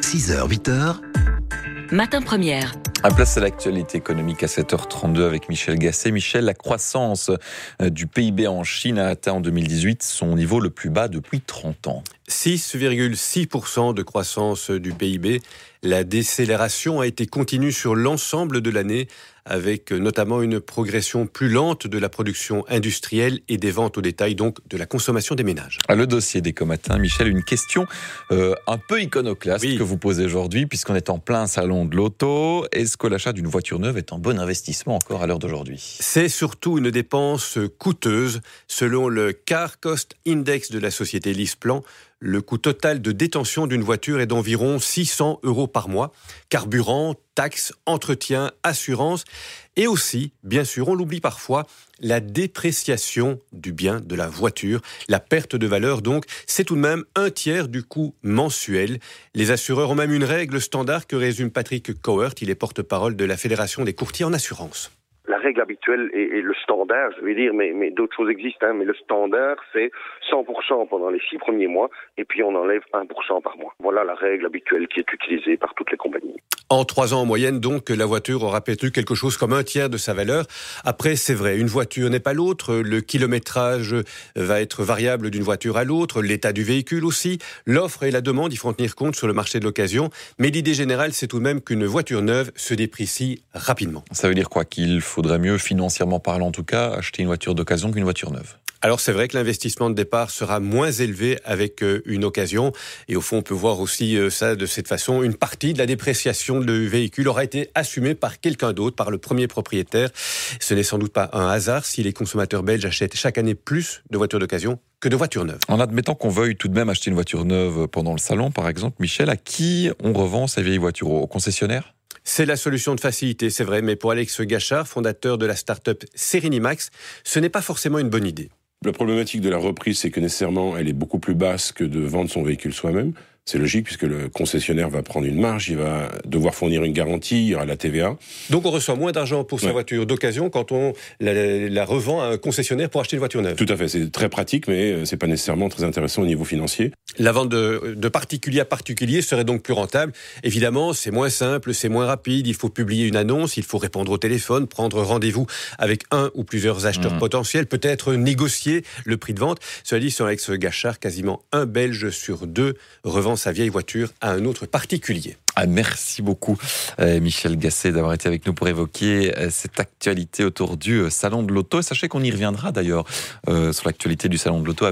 6h, 8h. Matin Première. À place à l'actualité économique à 7h32 avec Michel Gasset. Michel, la croissance du PIB en Chine a atteint en 2018 son niveau le plus bas depuis 30 ans. 6,6% de croissance du PIB. La décélération a été continue sur l'ensemble de l'année, avec notamment une progression plus lente de la production industrielle et des ventes au détail, donc de la consommation des ménages. Le dossier d'Éco Matin, Michel, une question un peu iconoclaste que vous posez aujourd'hui, puisqu'on est en plein salon de l'auto. Est-ce que l'achat d'une voiture neuve est un bon investissement encore à l'heure d'aujourd'hui ? C'est surtout une dépense coûteuse. Selon le Car Cost Index de la société LeasePlan, le coût total de détention d'une voiture est d'environ 600 € par mois. Carburant, taxes, entretien, assurance et aussi, bien sûr, on l'oublie parfois, la dépréciation du bien de la voiture. La perte de valeur, donc, c'est tout de même un tiers du coût mensuel. Les assureurs ont même une règle standard que résume Patrick Cowert. Il est porte-parole de la Fédération des courtiers en assurance. La règle habituelle et le standard, je vais dire, mais d'autres choses existent, mais le standard, c'est 100% pendant les 6 premiers mois, et puis on enlève 1% par mois. Voilà la règle habituelle qui est utilisée par toutes les compagnies. En 3 ans en moyenne, donc, la voiture aura perdu quelque chose comme un tiers de sa valeur. Après, c'est vrai, une voiture n'est pas l'autre, le kilométrage va être variable d'une voiture à l'autre, l'état du véhicule aussi, l'offre et la demande, il faut en tenir compte sur le marché de l'occasion, mais l'idée générale, c'est tout de même qu'une voiture neuve se déprécie rapidement. Ça veut dire quoi ? Qu'il faudrait mieux, financièrement parlant en tout cas, acheter une voiture d'occasion qu'une voiture neuve ? Alors c'est vrai que l'investissement de départ sera moins élevé avec une occasion, et au fond on peut voir aussi ça de cette façon, une partie de la dépréciation du véhicule aura été assumée par quelqu'un d'autre, par le premier propriétaire. Ce n'est sans doute pas un hasard si les consommateurs belges achètent chaque année plus de voitures d'occasion que de voitures neuves. En admettant qu'on veuille tout de même acheter une voiture neuve pendant le salon, par exemple, Michel, à qui on revend sa vieille voiture ? Au concessionnaire ? C'est la solution de facilité, c'est vrai, mais pour Alex Gachard, fondateur de la start-up Serinimax, ce n'est pas forcément une bonne idée. La problématique de la reprise, c'est que nécessairement, elle est beaucoup plus basse que de vendre son véhicule soi-même. C'est logique puisque le concessionnaire va prendre une marge, il va devoir fournir une garantie, il y aura la TVA. Donc on reçoit moins d'argent pour sa voiture d'occasion quand on la revend à un concessionnaire pour acheter une voiture neuve. Tout à fait, c'est très pratique, mais c'est pas nécessairement très intéressant au niveau financier. La vente de particulier à particulier serait donc plus rentable. Évidemment, c'est moins simple, c'est moins rapide, il faut publier une annonce, il faut répondre au téléphone, prendre rendez-vous avec un ou plusieurs acheteurs potentiels, peut-être négocier le prix de vente. Cela dit, sur Alex Gachard, quasiment un Belge sur 2 revend sa vieille voiture à un autre particulier. Merci beaucoup Michel Gasset d'avoir été avec nous pour évoquer cette actualité autour du Salon de l'Auto. Et sachez qu'on y reviendra d'ailleurs sur l'actualité du Salon de l'Auto